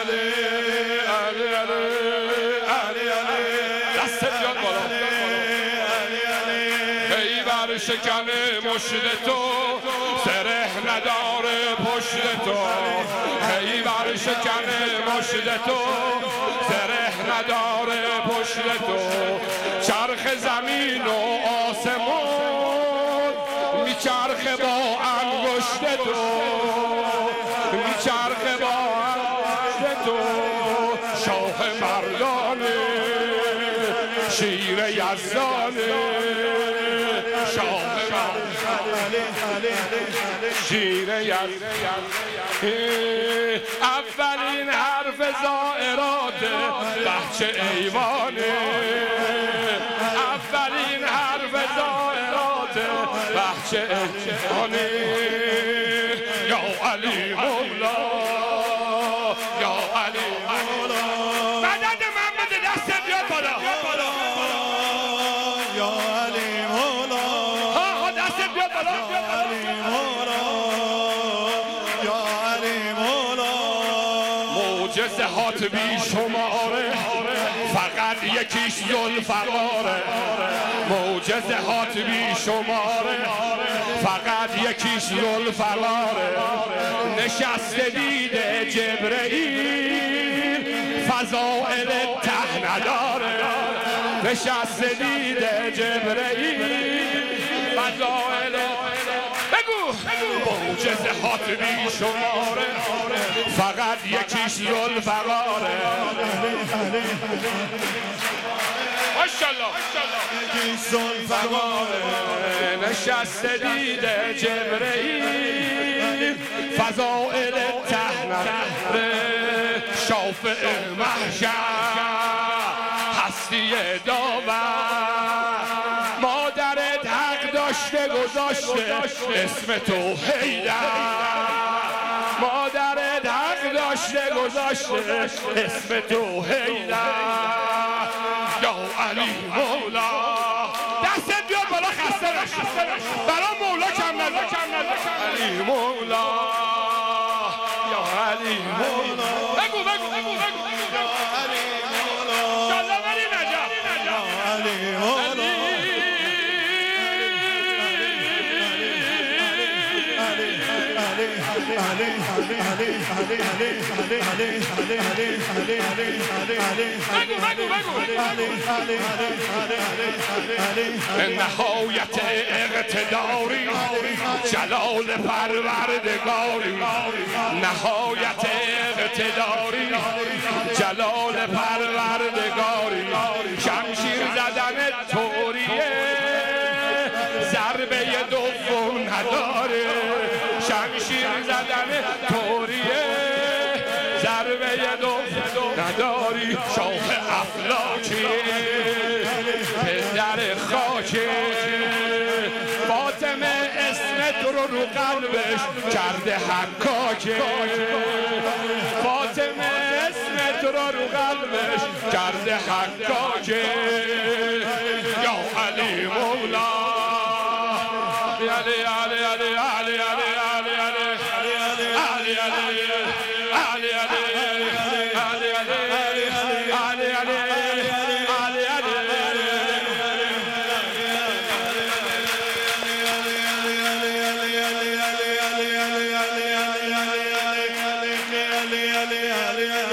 دست بیاد بالا خیبر شکن مشت تو سره نداره پشت تو خیبر شکن مشت تو سره نداره پشت تو چرخ زمین و آسمون میچرخه با انگشت تو میچرخه با انگشت تو شاه مردانه شیر یزدانه شاه شیر یزدانه اولین حرف زائرات بچه ایوانه اولین حرف زائرات بچه ایوانه یا علی مولا یا علی مولا مدد من بده دست بیاد بالا یا علی مولا ها دست بیاد بالا علی مولا یا علی مولا معجزات بی شماره فقط یکیش ذوالفقاره معجزات بی شماره فقط یکیش ذوالفقاره نشسته دیده جبرئیل فضائل ته نداره نشسته دیده جبرئیل فضائل بگو معجزات بی شماره فقط یکیش ذوالفقاره ماشاءالله یکیش ذوالفقاره نشسته دیده جبرئیل فضائل ته نداره شافع محشر هستی داور مادرت حق داشته گذاشته اسم تو حیدر مادرت حق داشته گذاشته اسم تو حیدر یا علی مولا دست بیاد بالا خسته نشی برای مولا کم نزن علی مولا یا علی مولا بگو علی مولا شالله بری نجف علی مولا نهایت اقتداری جلال پروردگاری نهایت اقتداری جلال پروردگاری شمشیر زدن طوریه ضربه دوم نداره شمشیر زدن طوریه ضربه دوم نداری شاه افلاکی پدر خاکه فاطمه اسمت رو قلبش کرده حکاکه فاطمه اسمت رو قلبش کرده حکاکه یا علی مولا علی علی علی علی علی علی علی علی علی